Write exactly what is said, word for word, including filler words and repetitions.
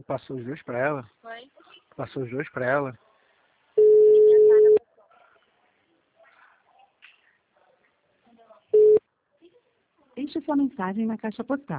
passou os dois pra ela? Foi? Passou os dois pra ela? Deixe sua mensagem na caixa postal.